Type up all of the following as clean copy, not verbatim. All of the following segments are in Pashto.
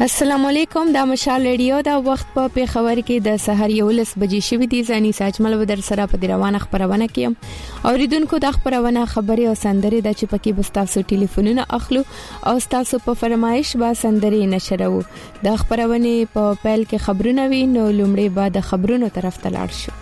السلام علیکم، دا مشال ریډیو دا وخت په پیښور کې د سحر 11 بجې شوې دي. ځاني ساجمل ودر سره په روانه خبرونه کې اوریدونکو د خبرونه خبري او سندري د چپکی بستاسو ټلیفونونه اخلو او تاسو په فرمایش با سندري نشرو. د خبرونه په پیل کې خبرونه وي، نو لومړی بعد خبرونو طرف ته لاړ شو.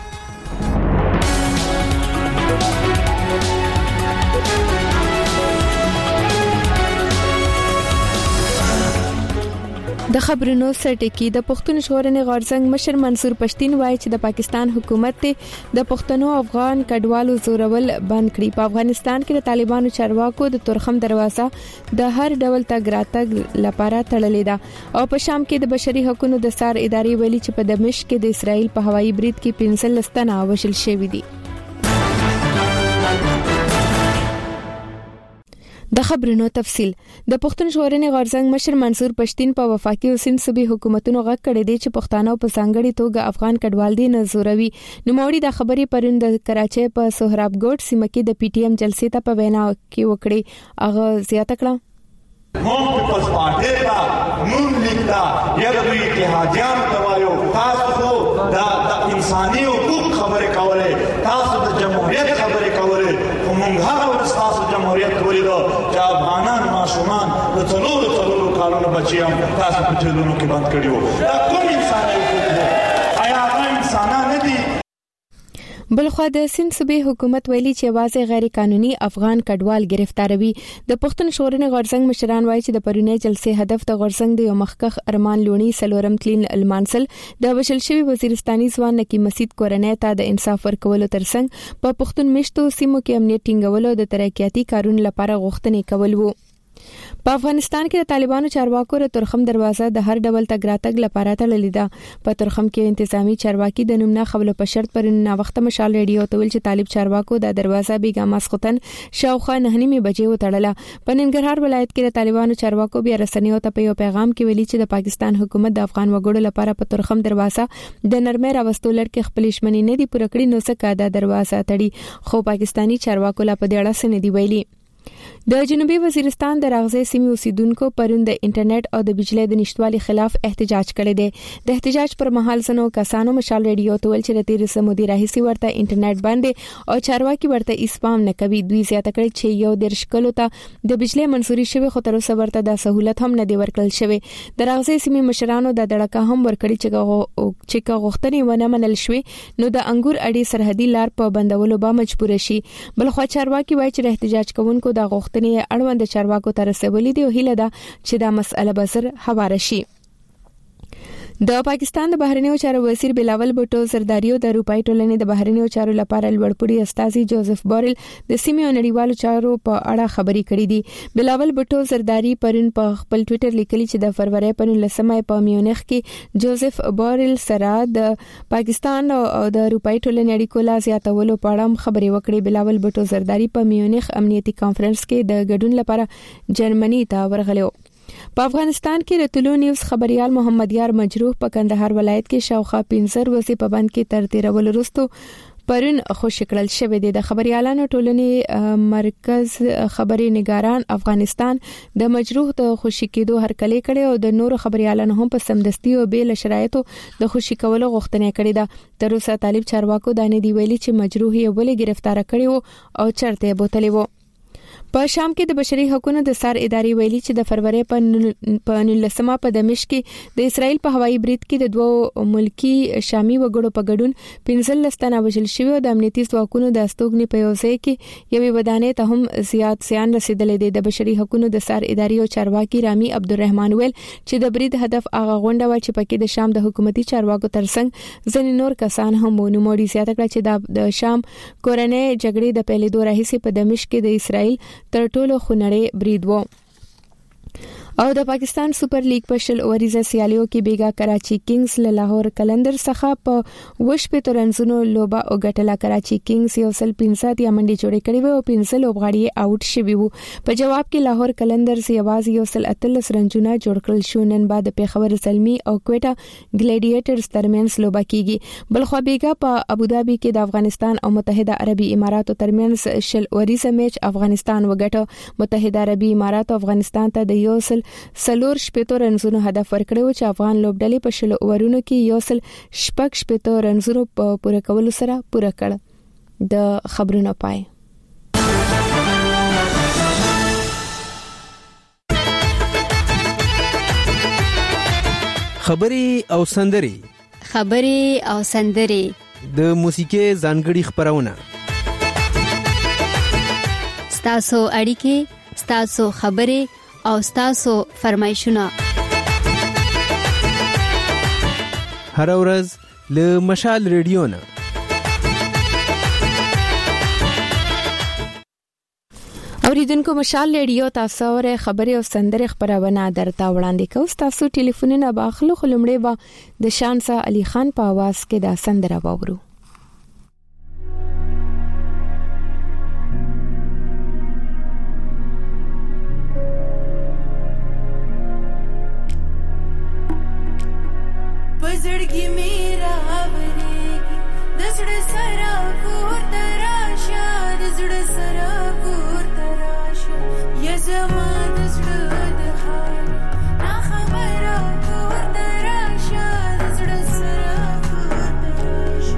د خبرونو سرټکی د پښتون ژغورنې غورځنګ مشر منصور پښتين وایي چې د پاکستان حکومت د پښتنو افغان کډوالو زورول بند کړي. په افغانستان کې د طالبانو چارواکو د تورخم دروازه د هر ډول تګ راتګ لپاره تړلې ده او په شام کې د بشري حقوقو د سار ادارې ویلي چې په دمشق کې د اسرائیل په هوایي برید کې 15 تنه وژل شوي دي. د خبرونو تفصيل. د پښتون ژغورنې غورځنګ مشر منصور پښتين په وفاقي او سند صوبې حکومتونو غږ کړی دی چې پښتانه په ځانګړي توګه افغان کډوال دي نه زوروي. نو موري د خبرې پرون د کراچۍ په سهراب ګوټ سیمه کې د پی ټی ایم جلسې ته په وینا کې وکړي. هغه زیاته کړه موږ په پاسپارټ ته نون لیکتا یا د اتحادیان توایو تاسو د انساني حقوق خبرې کوله، تاسو د جمهوریت خبرې کوله، موږ هغه ورستاسو جمهوریت ولیدو چې افغانان ماشومان د څلورو کالونو بچیان تاسو په جیلونو کې بند کړیو. دا کوم انساني حقوق دي؟ آیا هغه انسانان نه دي؟ بلخوا د سند صوبې حکومت ویلي چې واځي غیر قانوني افغان کډوال گرفتاروي. د پښتون ژغورنې غورځنګ مشران وایي چې د پرونی جلسې هدف د غورځنګ د یو مخکخ ارمان لونی سلورم تلین المانسل د وشل شوی وزیرستاني ځوان نکی مسید کورنۍ ته د انصاف ورکولو ترڅنګ په پښتون مشتو سیمو کې امنیت ټینګولو د ترقیاتي کارونو لپاره غوښتنې کول وو. په افغانستان کې د طالبانو چارواکو د تورخم دروازه د هر ډول تګ راتګ لپاره تړلې ده. په تورخم کې انتظامی چارواکي د نومنا خبرو په شرط پر نا وخت مشال ریډیو ته ویل چې طالب چارواکو د دروازه بیګا مسختن شاوخوا 9:30 بجې وتړله. په ننګرهار ولایت کې د طالبانو چارواکو بیا رسنیو ته په یو پیغام کې ویلي چې د پاکستان حکومت د افغان وګړو لپاره په تورخم دروازه د نرمه راوستو لړ کې خپل شمنې نه دی پوره کړی، نو څه کا د دروازه تړي، خو پاکستانی چارواکو لا په دې اړه څه نه دی ویلي. د جنوبي وزیرستان د راغزې سیمې اوسیدونکو پرون د انټرنیټ او د بجلی د نشټوالي خلاف احتجاج کړی دی. د احتجاج پر مهال زنو کسانو مشال ریډیو ته ویل چې د تیر سمودي راهسي ورته انټرنیټ باندې او چارواکي ورته اسپام نه کوي. دوی زیاته کړی چې یو د شکلو ته د بجلی منسوري شوی خو تر اوسه ورته د سہولت هم نه دی ورکړل شوی. د راغزې سیمې مشرانو د دړکا هم ورکړي چې غوښتنې ونه منل شوی نو د انګور اډي سرحدي لار په بندولو به مجبور شي. بلخوا چارواکي وایي چې د احتجاج کوونکو د غوښتنې اړوند چارواکو ته رسولې دي او هیله ده چې دا مسأله به زر هواره شي. د پاکستان د بهرنیو چارو وزیر بلاول بوټو زرداریو د اروپای ټولنې د بهرنیو چارو لپاره لوړپوړي استاذي جوزف بورل د سیمې او نړیوالو چارو په اړه خبري کړې دي. بلاول بوټو زرداری پرون په خپل ټوئیټر لیکلي چې د فروری په 19 په میونخ کې جوزف بورل سره د پاکستان او د اروپای ټولنې اړیکو لا زیاتولو په اړه خبري وکړې. بلاول بوټو زرداری په میونخ امنیتي کانفرنس کې د ګډون لپاره جرمني ته ورغلو. په افغانستان کې د طلوع نیوز خبريال محمد یار مجروح په کندهار ولایت کې شاوخوا 15 ورځې په بند کې تر تیرول وروسته پرون خوشی کړل شوې ده. د خبريالانو ټولنې مرکز خبري نگاران افغانستان د مجروح د خوشی کېدو هرکلی کړي او د نورو خبريالانو هم په سمدستي او بیل شرایطو د خوشی کولو غوښتنه کړې ده. تر اوسه طالب چارواکو د نه دی ویلي چې مجروح یې ولې گرفتار کړي او چرته بوتلې وو. په شام کې د بشري حقوقو د سار ادارې ویلي چې د فروری په 19 په دمشق کې د اسرائیل په هوایي برید کې د دوه ملکی شامي وګړو په ګډون 15 تنه وژل شوي او د امنیتي ځواکونو د استوګنې په یو ځای کې یوې ودانۍ ته هم زیات زیان رسیدلې ده. د بشري حقوقو د سار ادارې او چارواکي رامي عبدالرحمن ویل چې د برید هدف هغه غونډه و چې پکې د شام د حکومتي چارواکو ترڅنګ ځینې نور کسان هم وو. نو موري زیاته کړه چې د شام کورنۍ جګړې د پیلېدو راهیسې په دمشق کې د اسرائیل تر ټولو خونړی برید وو. او د پاکستان سپر لیګ په شل اوریزه سیالیو کې بیګا کراچي کینګز له لاهور کلندر څخه په وش په ترنزونو لوبه او ګټلا. کراچي کینګز یو سل 15 یا منډي جوړې کړې و او 15 لوبغاړي آوټ شوي وو. په جواب کې لاهور کلندرز یوازې یو سل 13 رنونه جوړ کړل شو. نن بعد پیښور زلمی او کوټا ګلیډیټرز ترمنځ لوبه کیږي. بلخوا بیګا په ابوظبي کې د افغانستان او متحده عربي اماراتو ترمنځ شل اوریزه میچ افغانستان وګټه. متحده عربي امارات افغانستان ته د یو سل 4 رنزونو هدف ورکړو چې افغان لوبډلې په 10 اوورونو کې 1.6 رنزونو په پوره کولو سره پوره کړ. د خبرونو پای. خبري او سندري د موسیقي ځانګړي خبرونه ستاسو اړیکې، ستاسو خبرې او ستاسو فرمایشونه هر ورځ له مشال ریډیو نه. اوریدونکو مشال ریډیو تاسو ور خبري او سندري خبرونه درته وړاندې کوي. تاسو ټلیفونونه باخلو خلمړې با د شانسا علي خان په आवाज کې دا سندره واورو. पजड़गी मेरा आवरेगी दसड़ सरा कोर तराशा दसड़ सरा कोर तराशा ये जमा दसड़ दहार ना खबरा कोर तराशा दसड़ सरा कोर तराशा.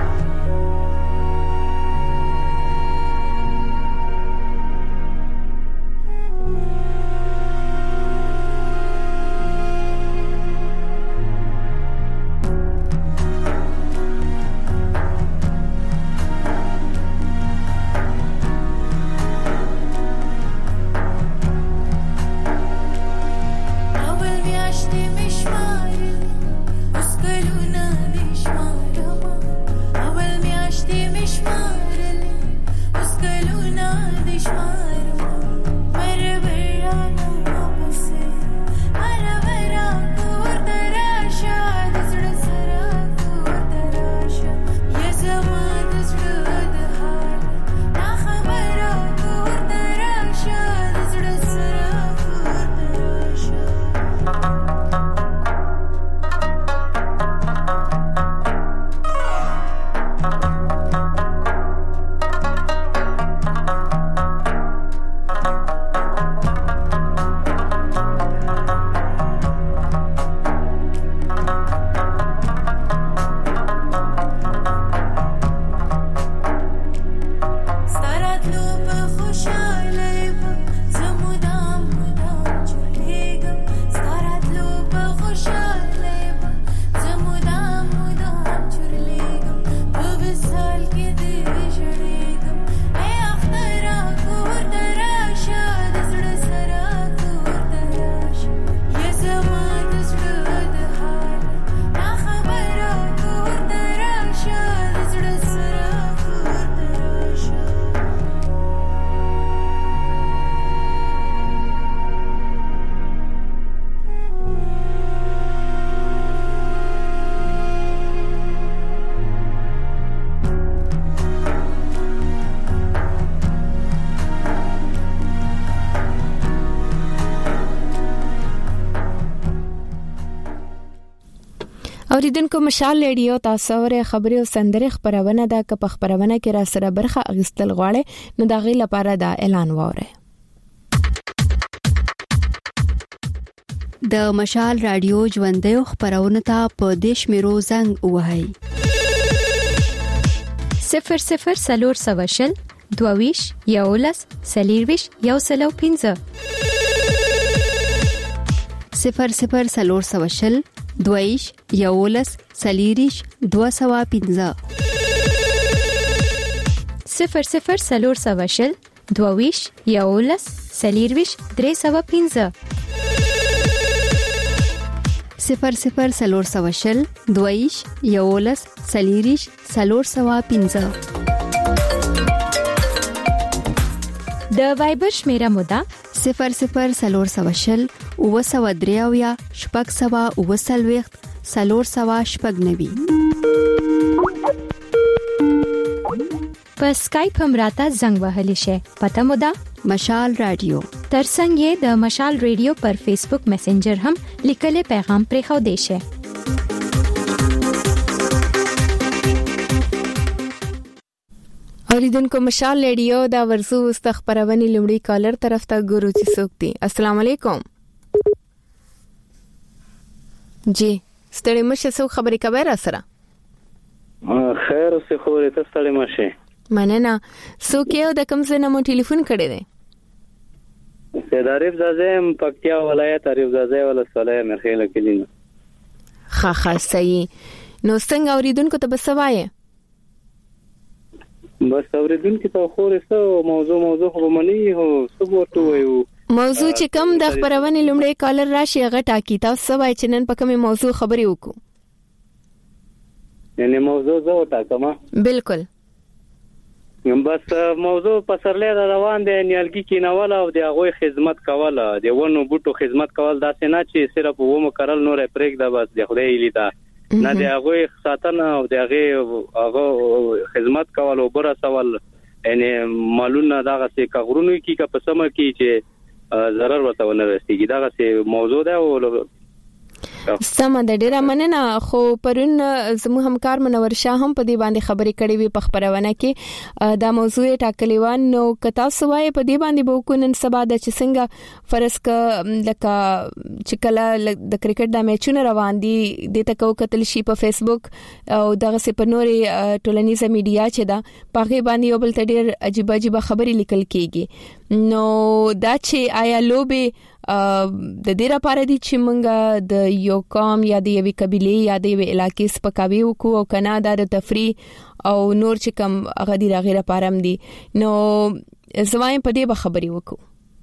اوریدونکو مشال ریډیو تاسو ور خبري او سندري خبرونه دا که په خبرونه کې را سره برخه اغستل غواړي نو دا غي لپاره دا اعلان وره. د مشال رادیو ژوندۍ خبرونه ته په دیش میرو زنګ وهاي 00 22 یولس سلیرویش یو سلو 15 00 22 یولس سلیریش 215 00 22 یولس سلیرویش 315 00 22 یولس سلیریش 315 د وایبر شمیره مودا 00 وسودریاویا شپږ سوا وسلويخت سلور سوا شپږ نوي. په سکایپ هم راته زنګ وهلی شي. پته مودا مشال رادیو. ترڅنګ یې د مشال ریډیو پر فیسبوک میسنجر هم لیکلي پیغام پرېښو دی شي. اوریدونکو مشال ریډیو دا ورسو استخبارونی لومړی کالر طرف ته ګورو چې څوک دي. السلام علیکم. جی ستړي مشه سو خبرې کوي را سره خیر اوسې خورې ته ستړي مشه مننه سو کې د کوم ځای نه مو ټلیفون کړی دی سید عارف زازم پکتیا ولایت عارف زازه ولسوالۍ مرخیله کلینه خا صحیح نو څنګه اوریدونکو ته بسوایې بس اوریدونکو ته خورې سو موضوع خو منی هو ثبوت وایو موضوع چې کوم د خبرونه لومړی کالر راشي هغه ټاکی تاسو وای چې نن په کومه موضوع خبرې وکړو یعنی موضوع زه وټاکم بالکل بس موضوع په سرلې روان دي نیالګي کینول او د هغه خدمت کول د ونو بوټو خدمت کول دا څنګه چې صرف و مکرل نور پرېګ دا بس د خدای لیدا نه د هغه ساتنه او د هغه خدمت کول او بر سوال یعنی مالونه دا څه کغرونو کی کا پسمه کی چې ضرر ورته ونه رسیږي دا څه موضوع ده او سم د ډیره مننه خو پرون زمو همکار منور شاه هم په دې باندې خبرې کړې وي په خبرونه کې دا موضوع ټاکلې و نو کتا سوای په دې باندې به کو نن سبا د چې څنګه فرض ک لکه چې کله د کرکټ د میچونو روان دي د تکو کتل شي په فیسبوک او دغه سي په نوري ټولنیزه میډیا چې دا پاغه باندې یو بل ته ډیر عجیب خبرې لیکل کیږي نو دا چې آیا لوبه د دې لپاره دي چې مونږه د یو قوم یا د یوې قبيله یا د یوې علاقې سپکاوي وکړو او کنه د تفریح او نور چې کوم هغه دی راغره لپاره هم دي نو زوایم په دې به خبرې وکړو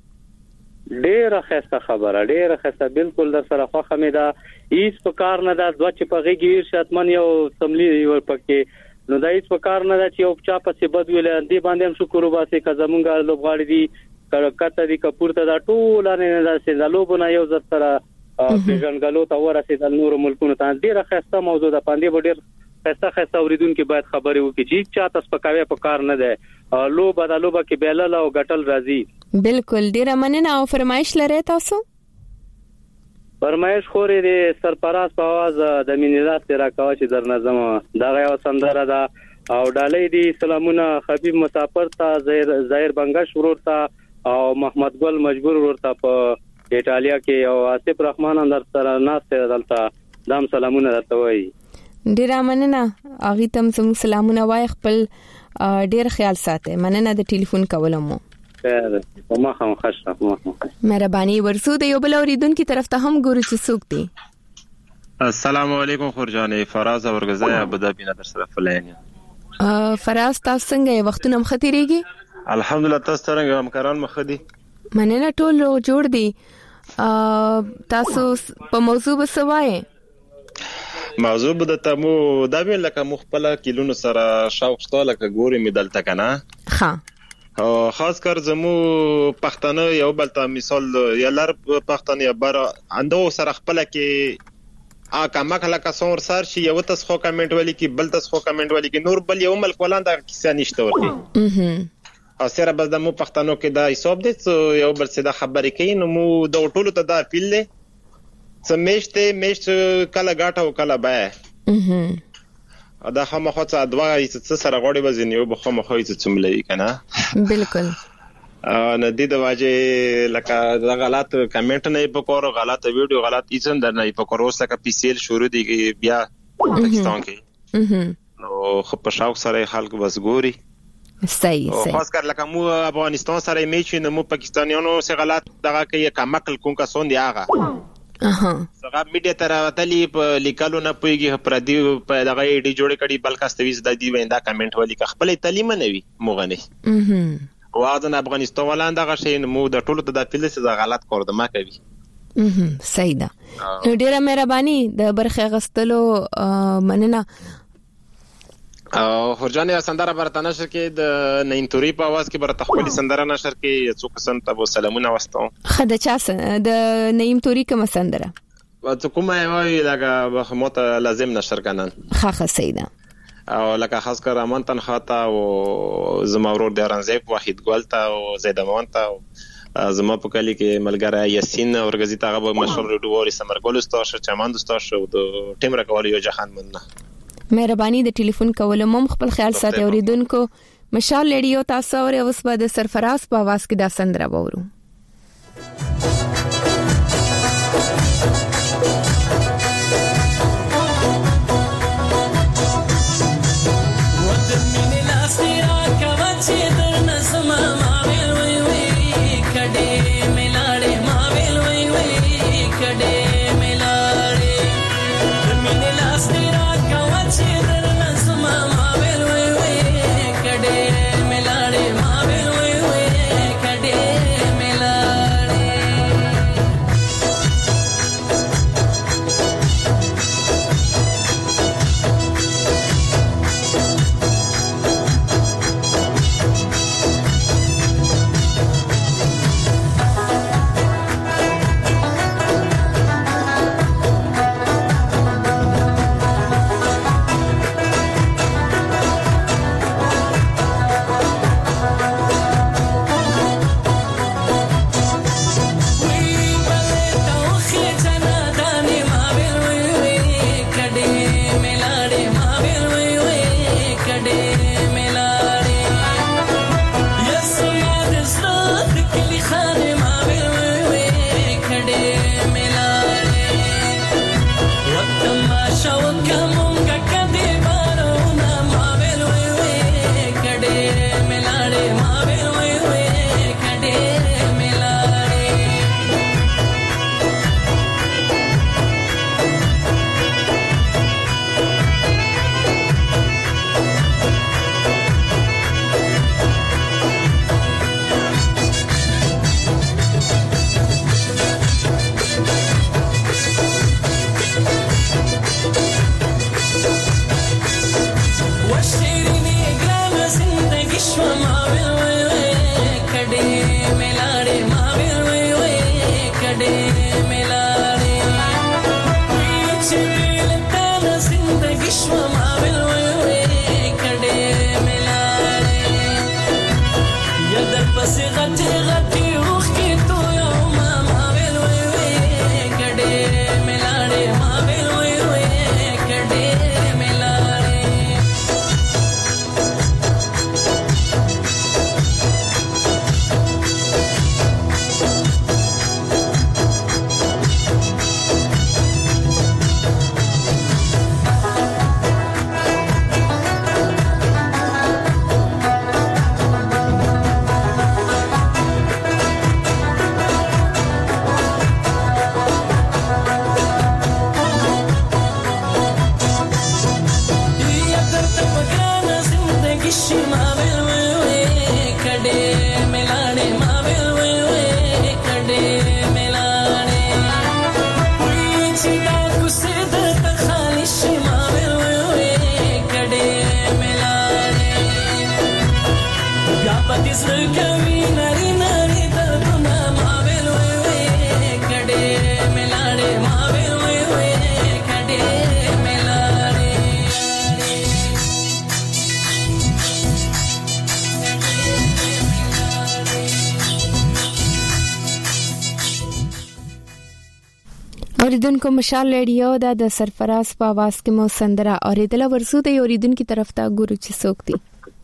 ډیره خسته بالکل در سره خو خمیدا هیڅ په کار نه دا دوه چې په غیږ شاتمن یو سملی ور پکې نو دا هیڅ په کار نه دا چې او چا په سی بد ویل دی باندې هم شکر وباسي که زمونږ لوبغاړي دي کته دي کپورته دا ټول نه دا سي لوبونه یو ځل سره پیژنګلو ته ورسېد نور ملکونو ته ډیره خسته موضوع ده پاندې ډیر خسته اوریدونکو باید خبرې وکړي چې چا تاسو پکاوي په کار نه ده لوبه کې بیلل او غټل راځي بالکل ډیره مننه او فرمایش لري تاسو فرمایش خوري د سرپراز په आवाज د مینیزات راکاوه چې در نظم دا یو سندره ده او ډالۍ دي سلامونه حبیب مسافر ته ظاهر بنگش ورته او محمد ګل مجبور ورته په ایتالیا کې او آصف رحمان اندر سره ناشته دلته دام سلامونه درته وایي ډیر مننه اغه تم سلامونه وای خپل ډیر خیال ساته مننه د ټلیفون کولم ما هم خوشاله مهرباني ورسو د یو بل اوریدونکو طرف ته هم ګورو چې څوک دي السلام علیکم خورجانې فراز اورګزای ابوظبی نه در سره فلین فراز تاسو څنګه وختونه مختيريږي الحمدلله تاسو څنګه همکاران مخدي مننه ټول جوړ دي تاسو په موضوع وسوای موضوع به تاسو دا ویل لکه مخبله کیلونو سره شاوخته لکه ګوري مدلته کنه ها خاص کر زمو پښتنه یو بلته مثال یا لر پښتنه یا بر اندو سره خپل کې کما کله کا سور سر شي یو تاسو خو کمنټ ولي کې بل تاسو خو کمنټ ولي کې نور بل یو ملک ولاندا کیسه نشته ورته او سره بس د مو پښتنو کې دا حساب دي یو بل څه د خبرې کوي نو مو د ټولو ته دا پیل له سمېشته کله غاټه او کله باه دا هم خو څه دوا څه سره غوړي وزنیو بخو مخوي څه چملې کنه بالکل نه دي د واجه لکه دا غلط کمنټ نه پکورو غلط ویډیو غلط ایزن در نه پکورو سکه پی سی ال شروع دي بیا پاکستان کې نو خو په شاو سره خلک بس ګوري صحیح خاص کر لکه مو افغانستان سره میچ نه مو پاکستانیانو سره غلط دغه کوي کمکل کوم کا سون دی هغه څنګه میډیا تر وتلی په لیکلو نه پويږي پر دی په دغه ایډي جوړ کړي بلکاستویز د دی ویندا کمنټ ولي خپل تعلیم نه وي مغني واذن افغانستان ولاندا غشي مو د ټولو د فلس غلط کوردما کوي صحیح ده ډیره مهرباني د برخه غستلو مننه خورجانې سندره برته نشر کې د نینتوري په आवाज کې برته خپل سندره نشر کې څوک سم تاسو سلامونه واستو خدای چا د نیم توري کوم سندره څه کومه وای لکه بخموت لازم نشر کنن خاصه سیده او لکه خاص کر امان تنخاته او زمورور د رنزیب واحد ګولتا او زیدمان تا زما په کلی کې ملګری یاسین اورګزی تاغه مشهور ډووري سمرګول استاد چمن استاد شو د ټیم راکول یو جهان مننه مهرباني د ټلیفون کولو مم خپل خیال ساتي اوریدونکو مشال لیډیو تاسو او اوس په د سرفراز په आवाज کې دا سندره وورو اوریدونکو مشال ریډیو د سرفراز په आवाज کې مو سندره اوریدل ورسو د اوریدونکو طرف ته ګورو چې څوک دي.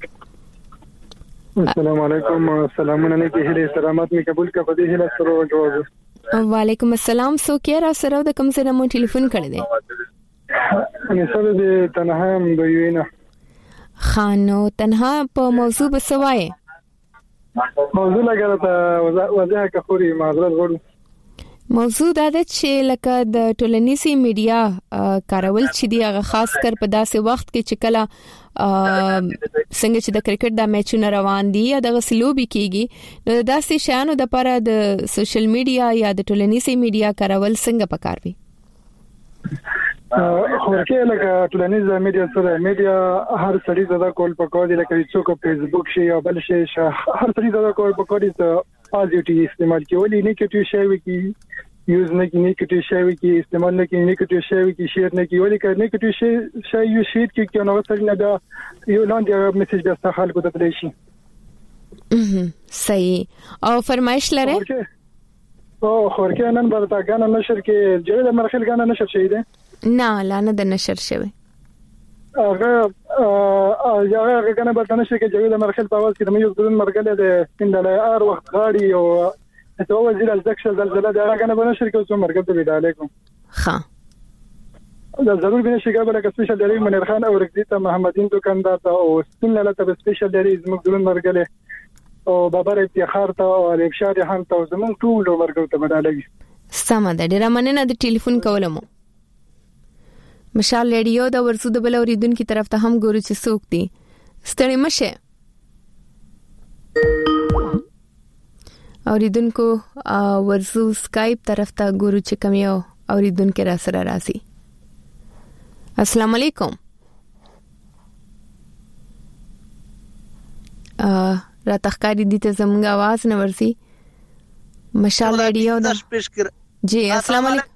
السلام علیکم، سلامونه علیکم، هله سلامات می قبول کا په دې هله سره جواب. وعلیکم السلام، سو کې را سره د کوم سره مو ټلیفون کړی دی؟ انا سره د تنها د وینا خانو تنها په موضوع بسوای موضوع لګره وضاحت کفوري معذرت غواړم. موضوع دا ده چې لکه د ټولنیزي میډیا کارول چې دی هغه خاص کر په داسې وخت کې چې کله څنګه چې د کرکټ د میچونه روان دي یا د غسلوبي کیږي نو داسې شانو د لپاره د سوشل میډیا یا د ټولنیزي میډیا کارول څنګه پکاروي؟ خورکه لکه ټولنیزه میډیا سره میډیا هر سړي زده کول پکور دي، لکه څوک فیسبوک شي یا بل شي هر سړي زده کول پکور دي ته پازیټیو استعمال کوي، نیگیټیو شی وي کی یوز نه کی، نیگیټیو شی وي کی استعمال نه کی، نیگیټیو شی وي کی شیر نه کی، ولې که نیگیټیو شی یو شیر کی نو سړي نه دا یو لاندې میسج د خلکو ته تللی شي. صحیح. او فرمایش لري او خورکه نن برتا غانا نشر کې جوړه مرخل غانا نشر شي ده نه لانه د نشر شوی هغه غانا برتا نشر کې جوړه مرخل په واس کې د یو ځلون مرګله د سندله ار وخت غاړي او ته وزیر الزکشل زلزلہ دا غانا بنشر کې اوس مرګ ته ویل علیکم. ها دا ضرور به شي قبل کې سپیشل ډری منیر خان او رکدیته محمدین دکاندار ته او سندله ته سپیشل ډری زموږ ځلون مرګله او بابر افتخار ته او الفشار هم ته زمون ټول ورګو ته بدلږي. سم ده، ډیر مننه د ټلیفون کولمو. مشال ریډیو د ورسو د بل اوریدونکو طرف ته هم ګورو چې څوک دي. ستړي مشه اوریدونکو ورسو سکایپ طرف ته ګورو چې کوم یو اوریدونکو را سره راسي. السلام علیکم. را تخکاری دي ته زموږ आवाज نه ورسي. مشال ریډیو دا جی السلام علیکم.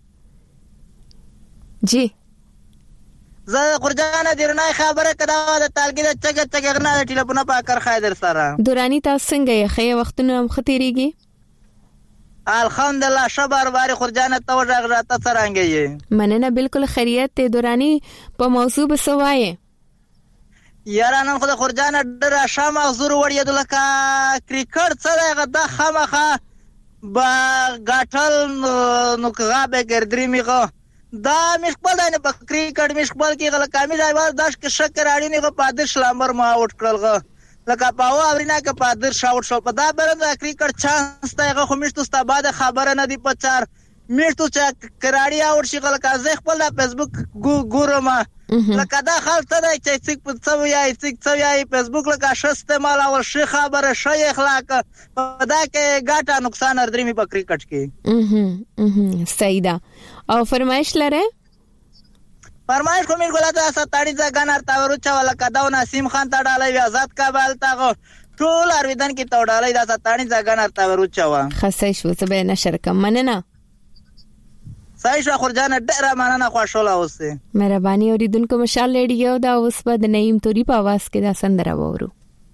جی زه خورجانه درنای خبره کړه د تالګي د چګغنا د ټلیفون په کار خایدر سره دورانی تاسو څنګه یې خې وختونه هم خطرېږي؟ الحمدلله شبر باري خورجانه تو ژغ ته څنګه یې؟ مننه بالکل خیریت ته. دورانی په موضوع بسوای یاره نن خو د خورجانه ډېر شام حضور وړي د لکه کرکټ سره غدا خامخه با غاټل نو کغه ګردري میغه دا مخبل نه په کرکټ مخبل کې غل کامل ایواز داش کې شکر اړین غو پادر شلامبر ما اوټ کړلغه لکه پاو اورینا کې پادر شاوټ شو په دا برند کرکټ چانس ته غو مشتو ستاباد خبره نه دی پچار میشتو چې کراړی اوټ شي غل کا زه خپل فیسبوک ګورم لکه دا خلک ته چې څک په څو یا فیسبوک لکه ش استعمال او ش خبره ش اخلاق په دا کې ګټه نقصان اردري په کرکټ کې. صحیح ده. او فرمایش لره فرمایش کوم ګلاته ستاړي ځګان ارتا ورچا ولا کداو نسیم خان ته ډالۍ آزاد کابل ته ټول ارویدن کې ته ډالۍ دا ستاړي ځګان ارتا ورچا وا خاصه شو ته به نشر کم مننه سایشه خورجان ډېر مننه خوشاله اوسه مهرباني اوریدونکو مشال ریډیو دا اوس په نعیم توري په आवाज کې دا سندره وورو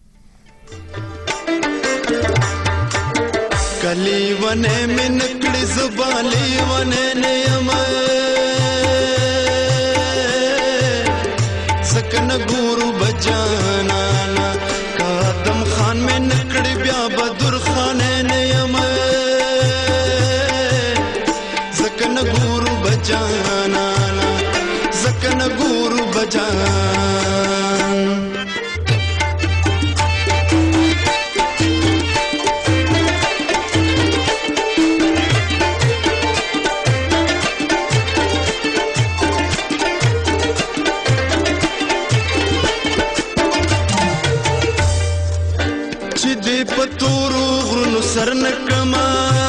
کلی ونه من کړي زبالي ونه نیم سکن ګورو بجانا قدم خان من کړي بیا بدر خان نیم سکن ګورو بجانا سکن ګورو بجانا پتورو غرونو سرنکما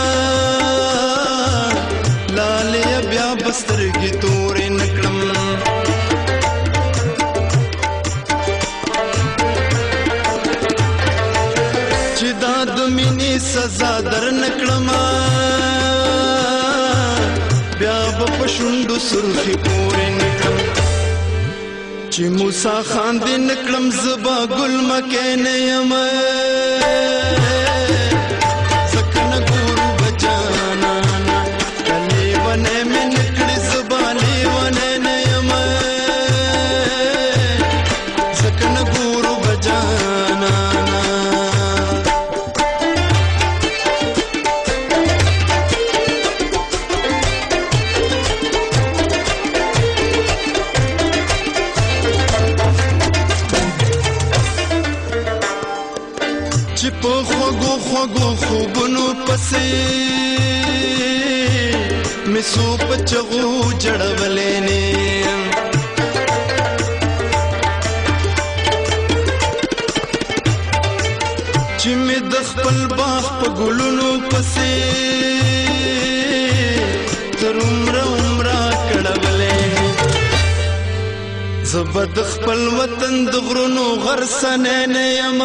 لالیا بیا بسترګي تورې نکړم چې دا د مینې سزا در نکړم بیا په شونډو سرخي پورې نکړم چې موسی خان دې نکړم زبا ګل مکه نه یم سکن ګورو بجانا کلی ونه من کړي زبالي ونه نه یم سکن ګورو بجانا خوږو خوبونو پسې مسو پچغو جړولې نه چې مې د خپل باغ په ګلونو پسې تر عمره کړولې زبد خپل وطن د غرونو غرسنه نه یم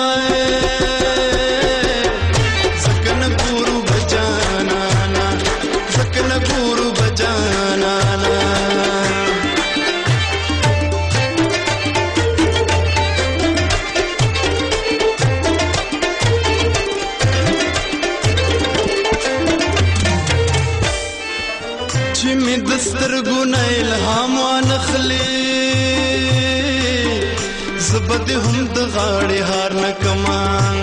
چې می دسترګو نه الهام وانخلي زبد هم د غاړې هار نه کما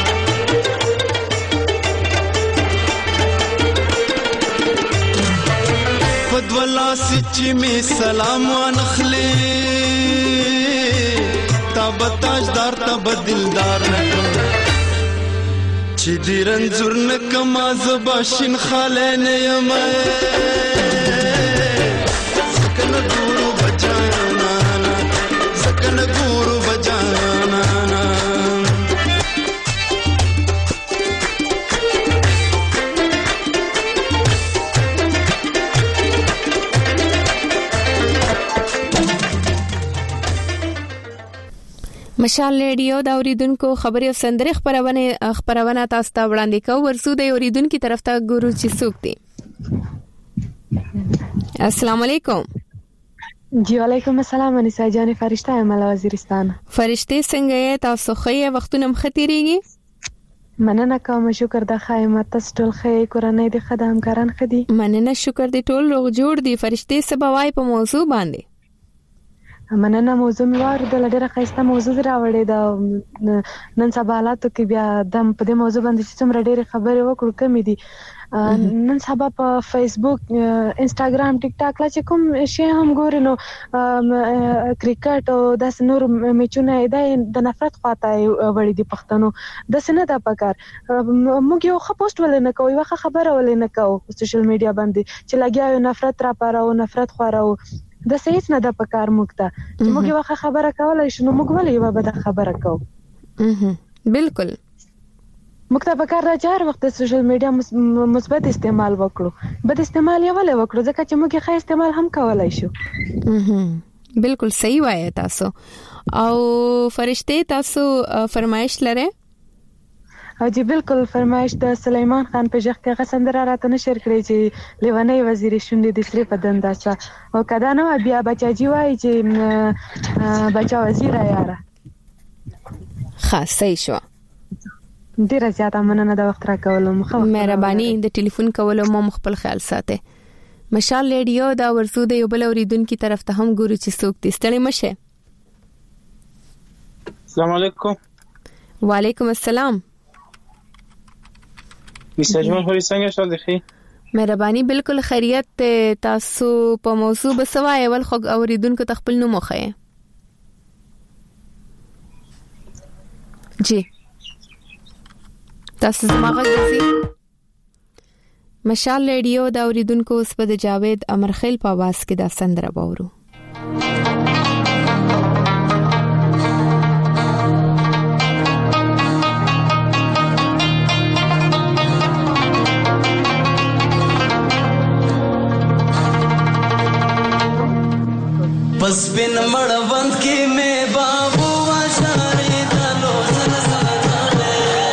فدولا سچې می سلام وانخلي تاب تاجدار تاب دلدار نه کما چې دې رنځور نه کما زباشین خاله نه یم سکن ګورو بجانا سکن ګورو بجانا مشال ریډیو دا اوریدونکو خبري او سندري خبرونه تاسو ته وړاندې کوو ورسو د اوریدونکو طرف ته ګورو چې څوک دي السلام علیکم جی وعلیکم السلام انیسا جان فرشته یم له وزیرستان فرشته څنګه یې تاسو خې وختونه مختيريږي مننه کوم شکر د خیمت تاسو ټول خې کورنۍ د خدام کاران خدي مننه شکر دې ټول روغ جوړ دي فرشته سبوای په موضوع باندې مننه موضوع ملار د لډره خسته موضوع راوړې دا نن سبا حالاتو کې بیا د په دې موضوع باندې چې څومره ډېر خبرې وکړو کمی دي نن سبا په فیسبوک انستګرام ټیک ټاک لا چې کوم شی هم ګوري نو کرکټ او د نور میچونه د نفرت خواته وړي دي پښتنو د سینه د پکار موږ یو خو پوسټ ولې نه کوو یو خبره ولې نه کوو په سوشل میډیا باندې چې لګیا یو نفرت را پاره او نفرت خورو د سېس نه د پکار مکته چې موږ یو خبره کولای شو نو موږ ولې یو به خبره کوو بالکل موږ ته پکار راځي هر وخت سوشل میډیا مثبت استعمال وکړو بد استعمال یې ولې وکړو ځکه چې موږ یې ښه استعمال هم کولای شو بالکل صحیح وایي تاسو. او فرشته تاسو فرمایش لره؟ او جی بالکل فرمایش د سلیمان خان په ځخ کې غسندره راته نشر کړی چې لیونی وزیر شونډې د سری په دنده چا او کدا نو بیا بچا جی وای چې بچا وزیر یاره خاصه شو. ډیره زیاته مننه د وخت را کولم. مهرباني د ټلیفون کولو مو خپل خیال ساته. مشال ریډیو دا ورزو د یو بل اوریدونکو طرف ته هم ګورو چې څوک دې ستړي مشه. السلام علیکم. وعلیکم السلام. مساجمن خوري څنګه شو دخی؟ مهرباني بالکل خیریت. تاسو په موضوع بسوای ول خو اوریدونکو تخپل نو مخه جی تاسو زماغه غسی مشال ریډیو دا اوریدونکو اوس په د جاوید امرخیل په आवाज کې دا سندره باورو. बस बिन मड़वंत की में बाबू आशारी दलो सलसला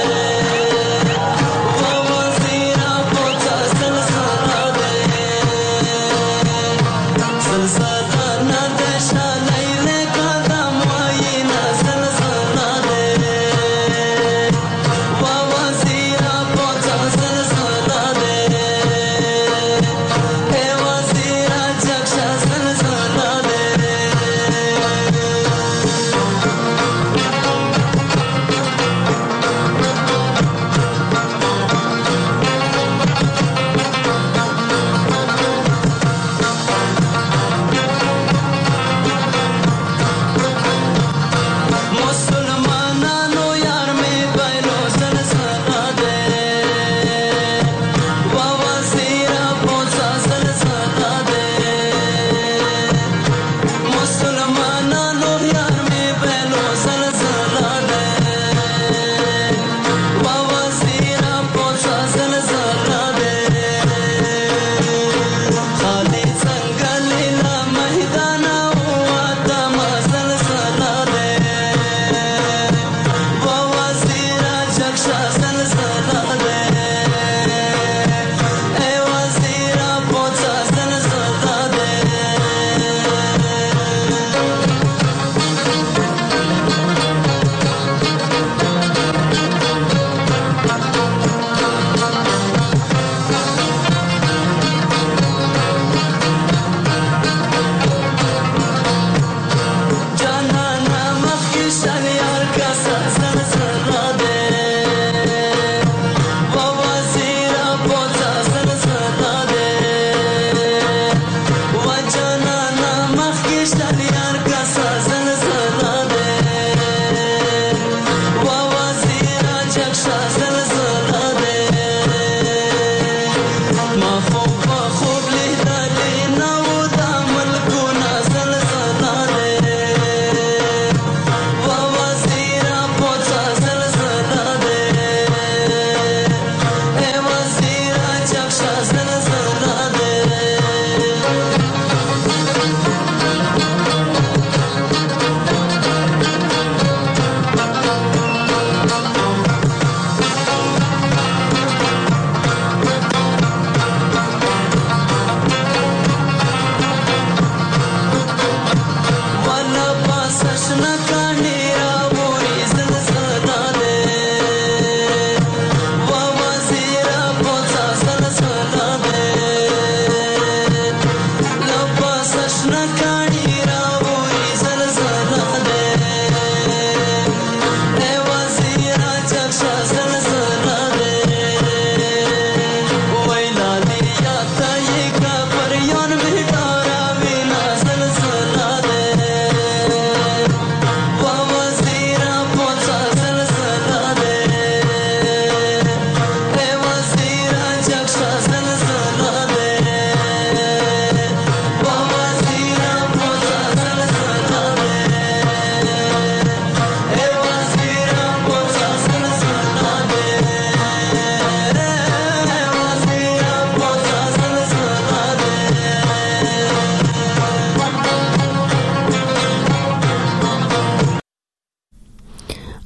वो वजीरा पोचा सलसला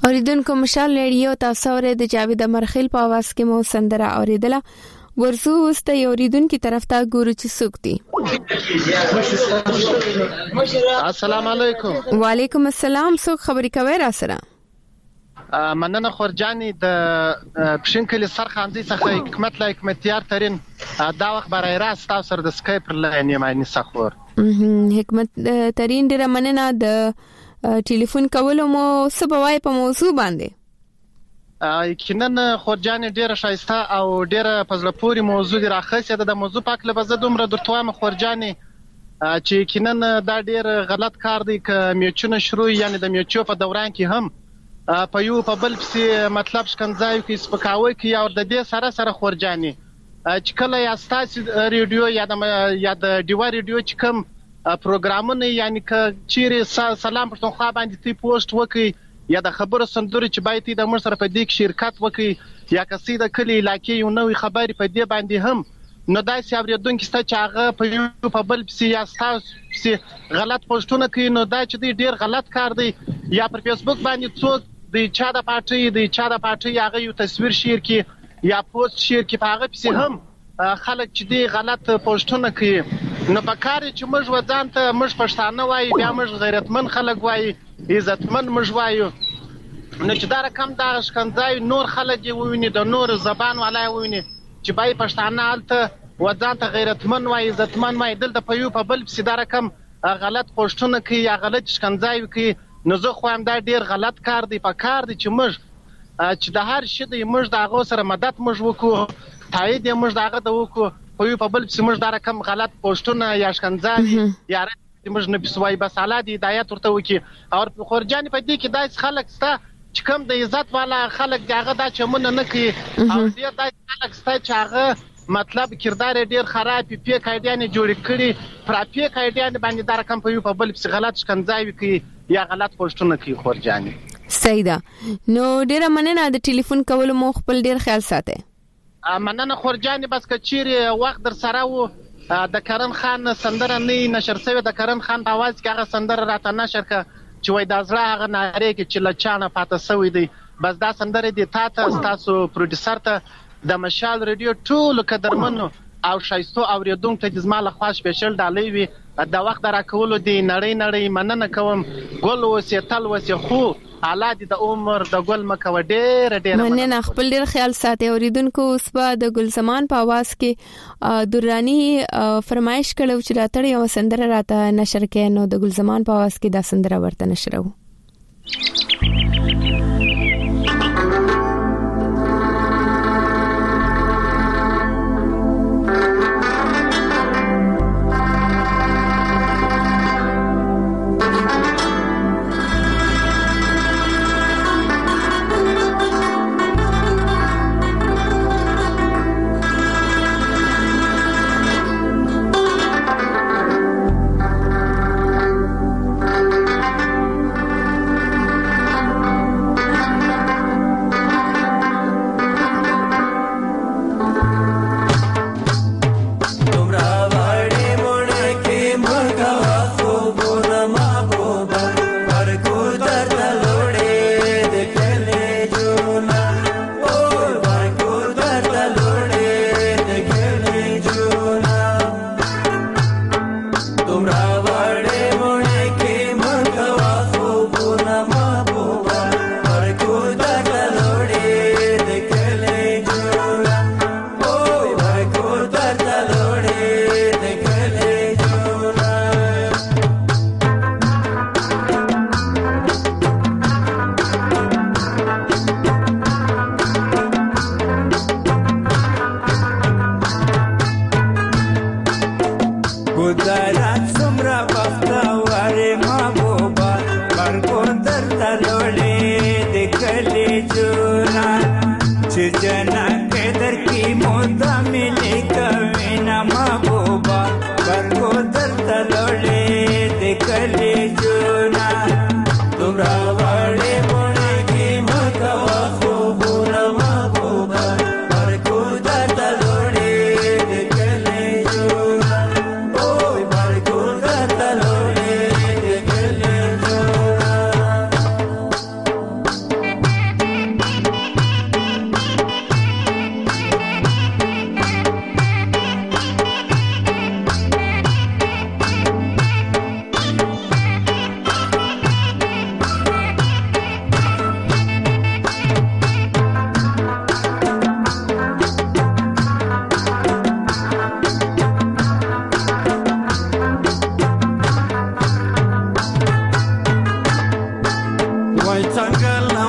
اوریدونکو مشال ریډیو تاسو ورې د جاوید امرخیل په आवाज کې مو سندره اوریدله. ورزو واست یو اوریدونکو طرف ته ګورو چې څوک دي. السلام علیکم. وعلیکم السلام. څوک خبرې کوي را سره؟ مننه خورجانی د پښینکلی سرخاندي څخه حکمت لا حکمتیار ترين دا وخت برای راست تاسو سره د سکایپ لاین یمانی سخور. حکمت ترين ډیره مننه د ټلیفون کولو مو سبوای په موضوع باندې. یقینا خورجانی ډیره شایسته او ډیره پزله پوری موضوع دی راخصه د موضوع پاک له بزه دومره درتوامه خورجانی چې یقینا دا ډیر غلط کار دی ک میچونه شروع یعنی د میچو په دوران کې هم په یو په بل څه مطلب شکنځای کې سپکاوي کې او د دې سره خورجانی چې کله یا ستاسو ریډیو یا د ډیوا ریډیو چې کوم پروګرامونه یعنی ک چیرې سلام پښتونخوا باندې تی پوسټ وکي یا د خبرو سندوري چې باید د امر سره په دې کې شرکت وکي یا کسي د کلی علاقې یو نوې خبري په دې باندې هم نو دا چې اوریدونکو ست چې هغه په یو په بل پسې یا ستاسو غلط پوسټونه کوي نو دا چې ډیر غلط کار دی. یا پر فیسبوک باندې څوک د چا د پارټي هغه یو تصویر شیر کی یا پوسټ شیر کی په هغه پسې هم خلک چې دی غلط پوسټونه کوي نو بکاري چې موږ وځان ته موږ پښتانه وایي بیا موږ غیرتمن خلک وایي عزتمن موږ وایو نو چې دا رقم دا شکنځای نور خلک وویني د نور زبان ولای وویني چې بای پښتانه الته وځان ته غیرتمن وایي عزتمن وایي دلته په یو په بل پسې دا رقم غلط پوسټونه کوي یا غلط شکنځای کوي نو زه خو هم دا ډیر غلط کار دی په کار دی چې موږ چې د هر شي د موږ د هغه سره مدد موږ وکړو تایید موږ دغه د وکړو په یو په بل پسې موږ دا رقم غلط پوسټونه یا شکنځای یا موږ نه بسوای بس اعلی د هدایت ورته وکي او خورجانی په دې کې داس خلک ستا چې کوم د عزت والا خلک دغه دا چې مونږ نه کوي او دې داس خلک ستا چې هغه مطلب کردار ډیر خراب پیک ایډیان جوړ کړي پر پیک ایډیان باندې دا رقم په یو په بل پسې غلط شکنځای کوي یا غلط پوسټونه کوي خورجانی. صحیح ده. نو ډیره مننه د ټلیفون کولو مو خپل ډیر خیال ساتئ. مننه خورجانی بس کچيري وخت در سره وو د کرن خان سندره نه نشر شوی د کرن خان په आवाज کې هغه سندره راته نشر ک چې وای د زړه هغه ناره کې چې لچانه پاته سوی دی بس دا سندره دی تاسو پروډوسر ته د مشال ریډیو ټول قدرمنو او شایستو اوریدونکو ته د زماله خاص سپیشل ډالۍ وي د وخت راکولو دی نړۍ مننه کوم ګل وسیتل وسې خو حالات د عمر د ګل مکو ډېر مننه خپل ډېر خیال ساتي. اوریدونکو اوس په د ګل زمان په आवाज کې درانی فرمایش کړو چې راتړي او سندره راته نشر کړي نو د ګل زمان په आवाज کې دا سندره ورته نشرو.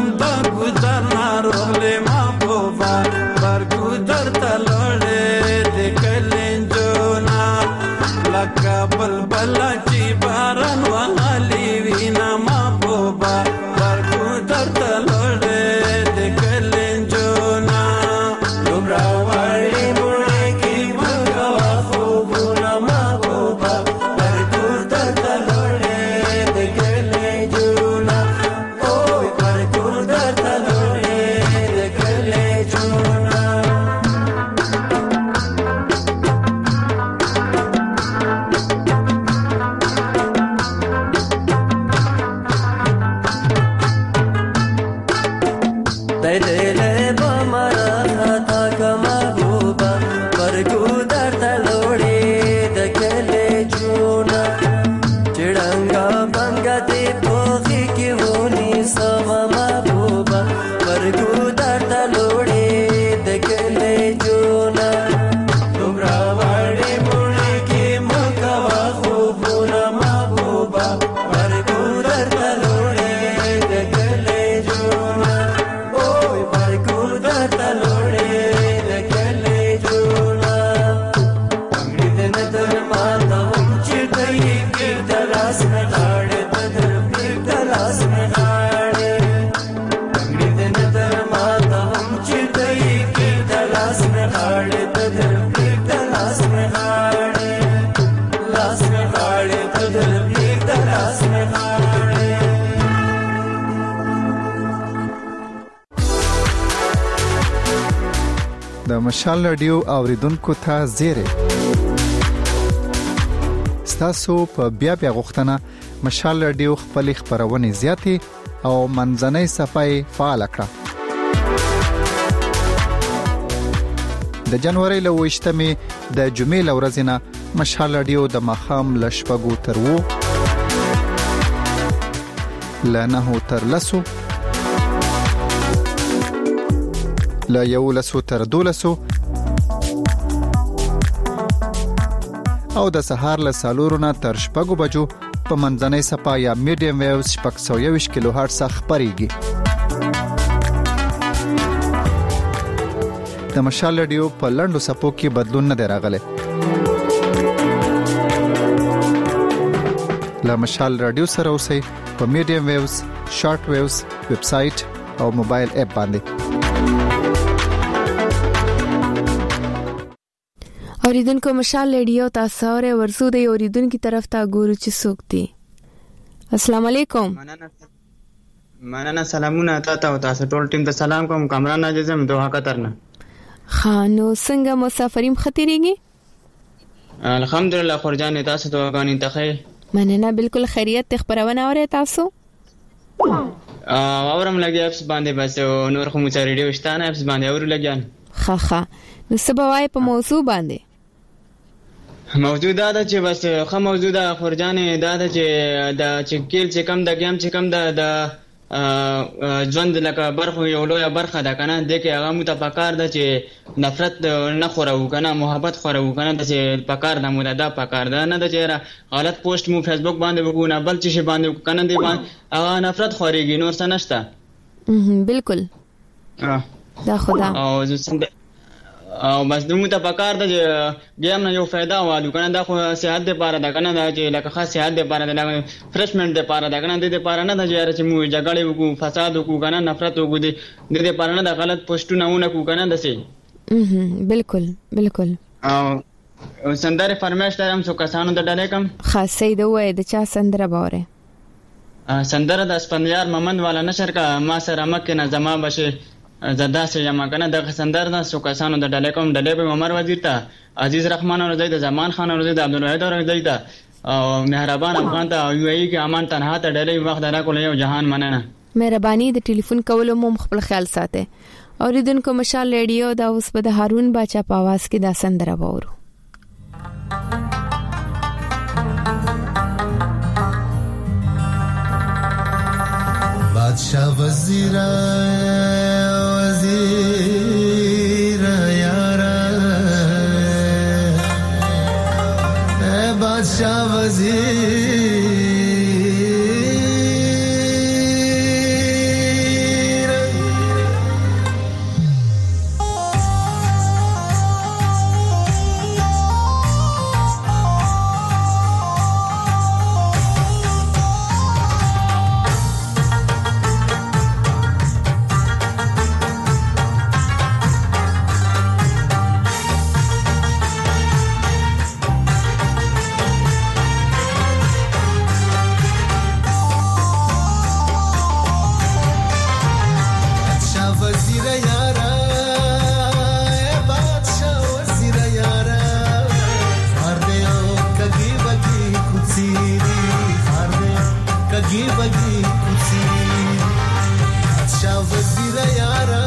بګودر ناروغلې محبوبا برګودر تلوړې د کلنجونا لکه بلبل چې باران وهلي وینا محبوبا برګودر تلوړې د کلنجونا دومره وړې مړې کې مګوا خوبونه محبوبا برګودر تلوړې د کلنجونا اوه برګودر تلوړې د کلنجونا دایله بمرا تا کما بوبا برګودر تلوړې د کله جونا چړنګا بنګا دې پوخي کې ونی سما محبوبا برګودر تلوړې د کله جونا دومره وړې مړې کې مکوا خوبونه محبوبا برګودر تلوړې د کله جونا اوه برګودر تلوړې د کله جونا انګړي دې نظر ماته هم چې دای کې دلاس نه غاړې بدر په دلاس نه غاړې انګړي دې نظر ماته هم چې دای کې دلاس نه غاړې بدر په دلاس نه غاړې لاس نه غاړې بدر په دلاس نه غاړې د مشال رادیو اوریدونکو ته زیری ستاسو په بیا غوښتنه مشال رادیو خپل خبرونه زیاتې او منځنۍ صفحه فعال کړه د جنوري له 28مې د جمعې ورځې نه مشال رادیو د مخام لشپګو تر وو لنه تر لسو لا یولسو تر دولسو او د سهار له سالورونه تر شپږو بجو په منځنۍ صفحه یا میډیم ویوز 621 کیلو هرتز خبريږي د مشال رادیو په لندو صفو کې بدلون نه راغلی لا مشال رادیو سره اوسئ په میډیم ویوز شارټ ویوز ویب سټ او موبایل اپ باندې اوریدونکو مشال رادیو تاسو سره ورسو د اوریدونکو طرف ته ګورو چې څوک دي السلام علیکم مننه سلامونه تاسو تاسو ټول ټیم ته سلام کوم کامران اجازم دوه قطرنه خانو څنګه مسافرین خطرېږي الحمدلله خورجان تاسو ته غانې ته مننه بالکل خیریت خبرونه اورئ تاسو اورم لګي اپس باندې بس نور خو مو ریډیو شتانه اپس باندې اور لګیان خا نو سبوای په موضوع باندې موضوع دا ده چې بس خو موضوع دا خورجانې دا ده چې دا چې کېل چې کم د ګیم چې کم د ژوند لکه برخه یو لوی برخه ده کنه د کې هغه متفکر ده چې نفرت نه خورو کنه محبت خورو کنه د چې پکار د مولا دا پکار ده نه د چې غلط پوسټ مو فیسبوک باندې وګونه بل چې باندې کنه دی باندې هغه نفرت خوريږي نور څه نشته بالکل دا خدا او بس دوی ته پکار ده چې ګیم نه یو फायदा والو کنه دا خو صحت لپاره ده کنه دا چې لکه خاص صحت لپاره ده فرشمنت لپاره ده کنه د دې لپاره نه ده چې مو جګړه وکړو فساد وکړو کنه نفرت وکړو د دې لپاره نه ده غلط پوسټونه ونه کنه دسي بالکل او سندره فرمایش درم څو کسانو ته ډالې کم خاصه دی وای د چا سندره باوره سندره د اسپندیار محمد والا نشر کا ما سره مکه نه زما بشه زدا سے جمع کنه د سندر نه سو کسانو د ډلې کوم ډلې به عمر وزیر ته عزیز رحمان او زید زمان خان او زید عبدالواحد او زید او مهربان افغان ته یو ای کې امان تنها ته ډلې وخت درا کول یو جهان مننه مهرباني د ټلیفون کولو مو خپل خیال ساته اوریدونکو مشال رادیو دا اوس په د هارون باچا په आवाज کې دا سندره وورو بادشاہ وزیر یارا اے بادشاہ وزیر وزیر یارا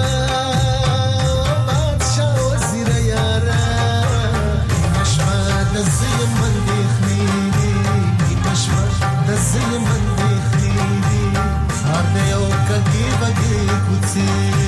بادشاه وزیر یارا مشما دزی من دیخنی مشما دزی من دیخنی هر دیو کگی بگی کوچی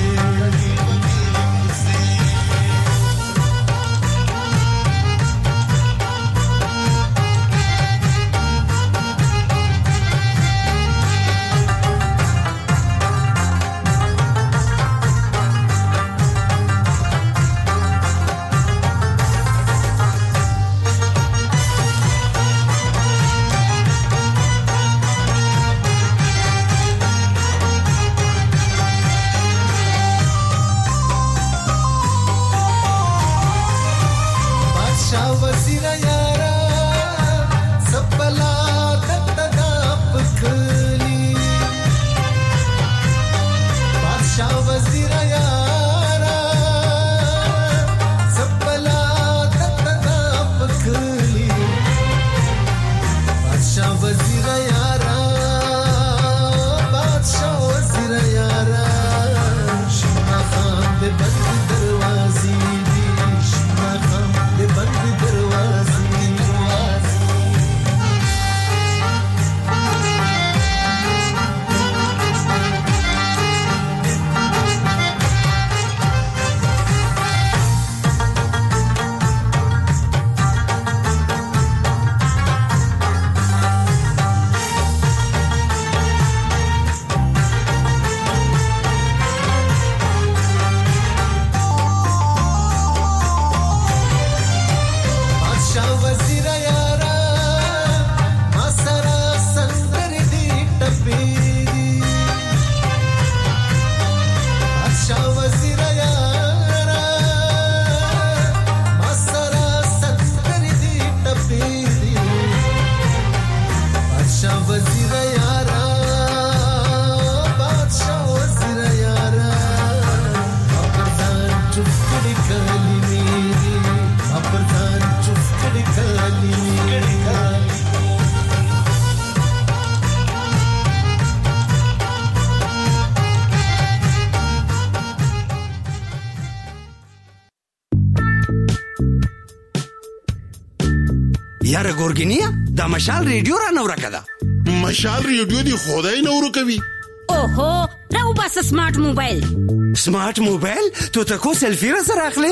یاره ګورګینیا دا مشال ریډیو را نو راکده مشال ریډیو دی خدای نورو کوي اوهو راو بس سمارټ موبایل سمارټ موبایل ته تکو سلفی را سره اخلي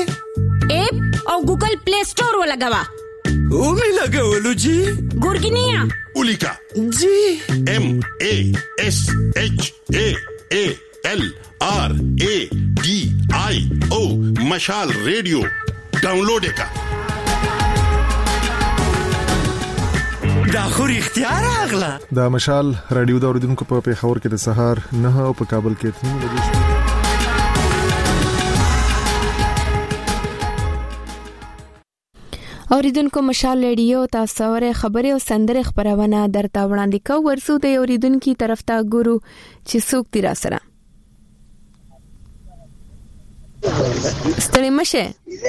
اپ او ګوګل پلی سٹور ولګوا او می لګولو جی ګورګینیا اولیکا جی ام ا اس اچ ا ال ار ا ډي آی او مشال ریډیو ډاونلوډ کا دا خو اختیار اغلا دا مشال رادیو دا اوریدونکو په پیښور کې د سهار 9 او په کابل کې 3 بجې اوریدونکو مشال رادیو تاسو ور خبري او سندره خبرونه درته وړاندې کوو ورسو د اوریدونکو طرف ته ګورو چې څوک تیر سره ستړي مشه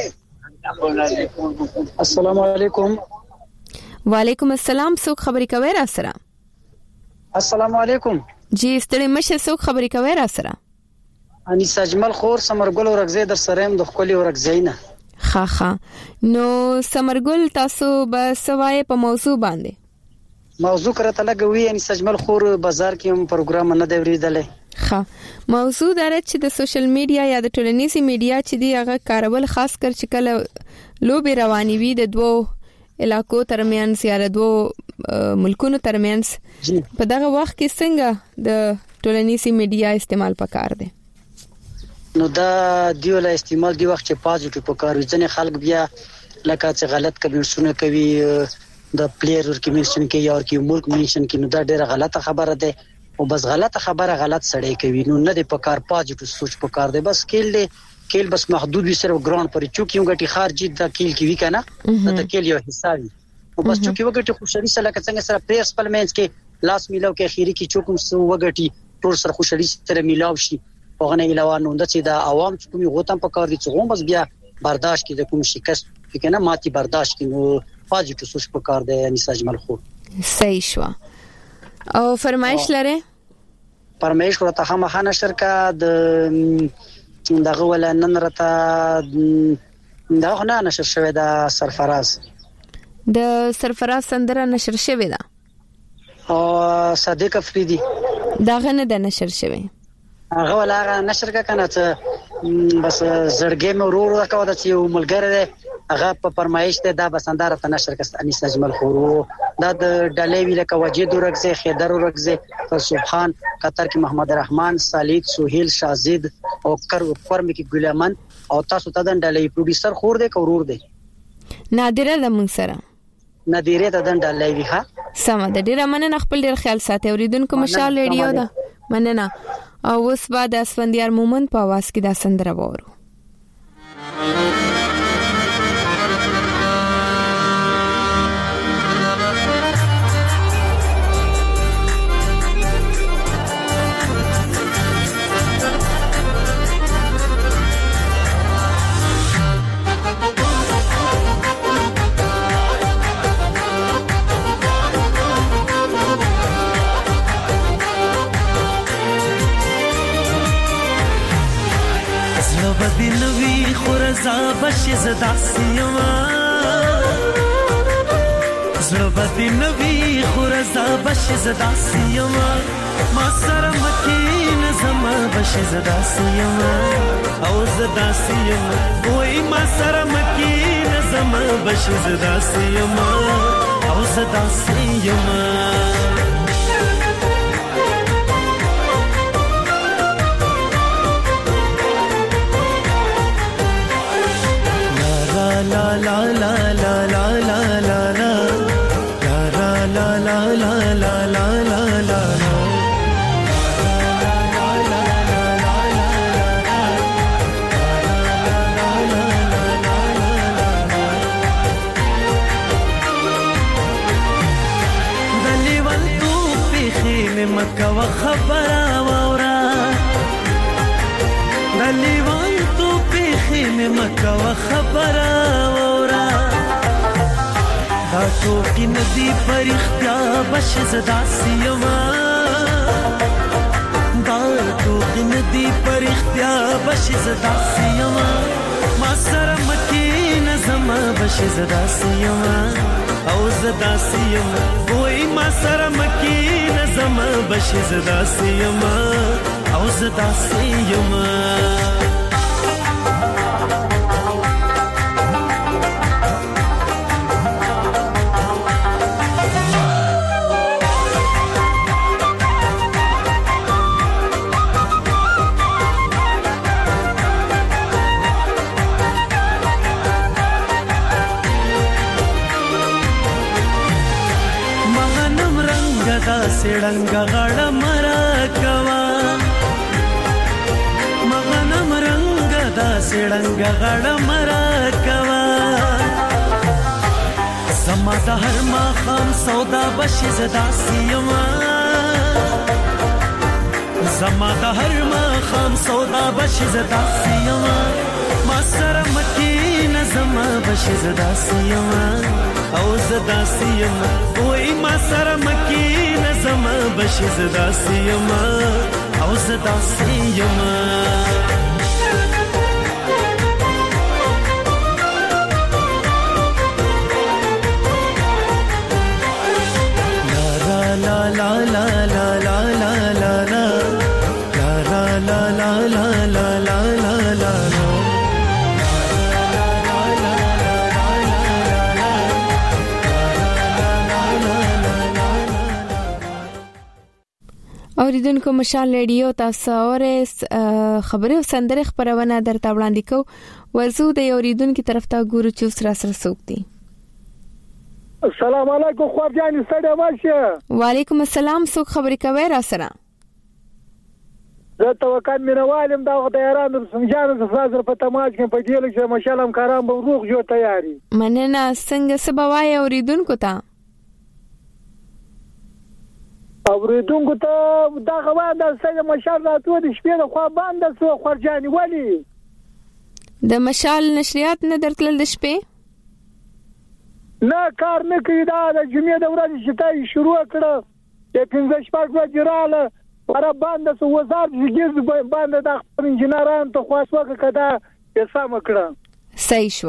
السلام علیکم وعلیکم السلام څوک خبري کوي را سره السلام علیکم جی ستړي مشه څوک خبري کوي را سره انیس اجمل خور سمرګل ورغزي در سره هم د خولي ورغزینا خا نو سمرګل تاسو به سوای په موضوع باندې موضوع کرته لګوي انیس اجمل خور بازار کې هم پروګرام نه دی وریدلې ښه موضوع دا چې د سوشل میډیا یا د ټولنیزي میډیا چې دی هغه کارول خاص کر چې کله لوبي رواني وي د دوو علاقو ترمنځ یا د دوو ملکونو ترمنځ په دغه وخت کې څنګه د ټولنیزي میډیا استعمال پکار دی نو دا دیوله استعمال دی وخت چې پازیټیو پکار وي ځنه خلک بیا لکه چې غلط کمنټونه کوي د پلیئر ورکی منشن کوي یا ورکی ملک منشن کوي نو دا ډیره غلطه خبره ده او بس غلطه خبره غلط سړی کوي نو نه دی پکار پازیټیو سوچ پکار دی بس کېل بس محدود وي صرف ګراوند پر چوکي وګټي خارجي د کېل کې وی کنه د کېل یو حصہ وي او بس چوکي وګټي خوشالي سره څنګه سره پریس پلمنس کې لاس میلاو کې اخیری کې چوکم سو وګټي ټول سره خوشالي سره میلاو شي په غنه علاوه نو د چې د عوام کومي غوتم په کار دي چې هم بس بیا برداشت کې د کوم شکست کې نه ماتي برداشت کې نو پازیټیو سوچ په کار دی انیس اجمل خو صحیح شو او فرمایش لره پرمیش ورته هم خانه شرکا د دغه ولنن رته دغه نه نشر شوی د سرفراز د سرفراز سندره نشر شوی ده او صادق افریدي دغه نه د نشر شوی هغه ولا نشر کا کنه ته بس زړګې مې ورور راکاو د یو ملګری هغه په فرمایش ته دا بسندار ته نشر کست انیس اجمل خورو دا د ډلې ویل کا وجید ورغزه خیدر ورغزه سبحان قطر کې محمد رحمان سالید سہیل شازید او کرم کې ګلمن او تاسو ته د ډلې پروډوسر خور دی کورور دی نادره د مون سره نادره ته د ډلې وی ها سم د ډیره مننه خپل ډیر خیال ساتي اوریدونکو مشال ریډیو دا مننه او اوس بعد اسفندیار مومن په आवाज کې دا سندره وورو بدی نوی خورزا بشی زداسیما زلو بدی نوی خورزا بشی زداسیما ما سر مکین زما بشی زداسیما او زداسیما وی ما سر مکین زما بشی زداسیما او زداسیما la la la la la la la la la la la la la la la la دلی ول تو پیخي مکه وخبره وورا دلی ول تو پیخي مکه وخبره تو کی ندی پر اختیار بش زداسیما دا تو کی ندی پر اختیار بش زداسیما ما سر مکین زما بش زداسیما او زداسیما وای ما سر مکین زما بش زداسیما او زداسیما سړنګ غړ مرا کوا مغنم رنگ دا سړنګ غړ مرا کوا زما د هر ما خام سودا بشي زدا سیما زما د هر ما خام سودا بشي زدا سیما ما سره مکین زما بشي زدا سیما او زدا سیما وای ما سره مکین زما بشي زدا سیما او زدا سیما la la la la la la la la la la la la la la la la اوریدونکو مشال ریډیو تاسو اورئ خبري او سندره خبرونه درته وړاندې کو ورزو د اوریدونکو طرف ته ګورو چې سره سره سوکتي السلام علیکم خورجان ستړي ماشه وعلیکم السلام څوک خبرې کوي را سره زه توکل مینوالم دا غدایران سمجان زفازر په تماج کې په دیل کې مشالم کارام به روغ جو تیاری مننه څنګه سبوای اوریدونکو ته اوریدونکو ته دا غوان د سګه مشال راتو د شپې د خوا باندې سو خورجان ولی د مشال نشریات نه درتل د شپې نه کار نه کوي دا د جمعې د ورځې شتای شروع کړه د 15 شپږ ورځې رااله پر باندې سو وزارت جګز باندې د خپل انجنیرانو ته خواصوکه کدا پیسې مکړه صحیح شو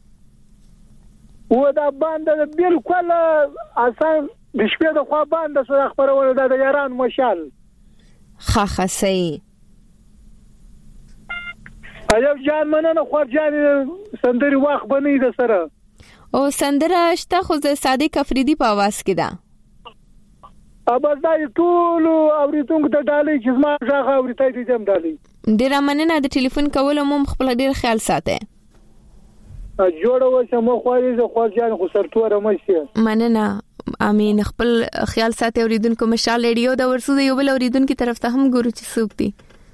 و دا باندې بالکل آسان د شپې د خوا باندې سو خبرونه د یاران مشال خاخه صحیح ایو جان مننه خورجان سندري واخ بنې د سره او سندره شته خو د صادق افریدي په आवाज کې ده ابا دای ټول اوریدونکو ته ډالۍ چې زما ځاغه اوریتای دي هم ډالۍ ډیر مننه د ټلیفون کولو مو خپل ډیر خیال ساته جوړه وسه مو خواري زه خورجان خو سرتوره مشه مننه امين خپل خیال ساته اوریدونکو مشال ریډیو د ورسو یو بل اوریدونکو طرف ته هم ګورو چې څوک دي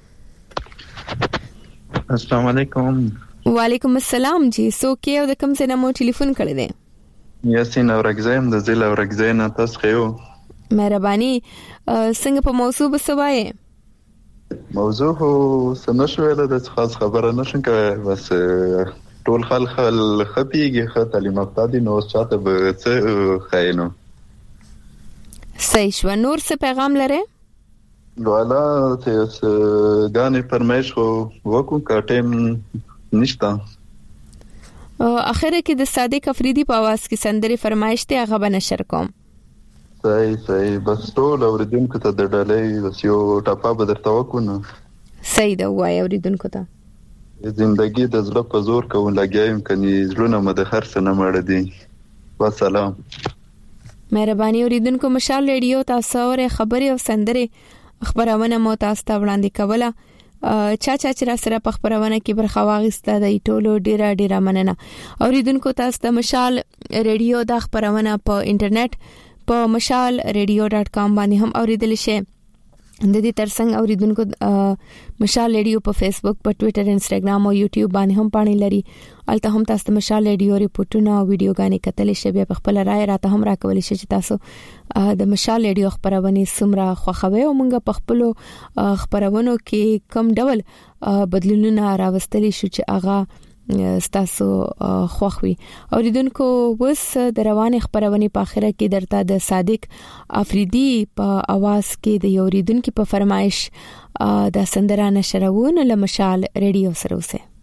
السلام علیکم وعلیکم السلام جی سو کې او د کوم څه نمو ټلیفون کړی دی یاسین اورګزایم د زیل اورګزاین تاسو خو مهرباني څنګه په موضوع بسوای موضوع هو سمشوله د خاص خبره نشم کوي بس ټول خلک خپيږي خ تعلیم افتادي نو چاته به څه خاينو صحیح شو نور څه پیغام لري والا ته غانې فرمایش خو وکم کټم نشتا اخره کې د صادق افریدي په आवाज کې سندري فرمایش ته هغه بنشر کوم صحیح بس ټول اوریدونکو ته د ډالۍ بس یو ټاپا به درته وکونه صحیح دا وای اوریدونکو ته زندگی د زړه په زور کوم لګایم کني زړونه مده هر څه نه مړ دي والسلام مهرباني اوریدونکو مشال ریډیو تاسو اورې خبري او سندري خبرونه مو تاسو ته وړاندې کوله چا چې را سره په خبرونه کې برخه واغسته د ټولو ډیره مننه اوریدونکو تاسو ته مشال ریډیو د خبرونه په انټرنیټ په mashalradio.com باندې هم اوریدل شي د دې ترڅنګ اوریدونکو مشال ریډیو په فیسبوک په ټوئیټر انستګرام او یوټیوب باندې هم پاڼې لري الته هم تاسو مشال ریډیو ریپورتونه او ویډیوګانې کتل شي بیا په خپل رائے راته هم راکول شي چې تاسو د مشال ریډیو خبرونه سمرا خوښوي او موږ په خپل خبرونو کې کم ډول بدلونونه راوستلی شو چې اغا ستاسو خوخوي اوریدونکو وس د روانې خبرونه په اخره کې درته د صادق افریدي په आवाज کې د اوریدونکو په فرمایش د سندره نشرونه له مشال ریډیو سره وسه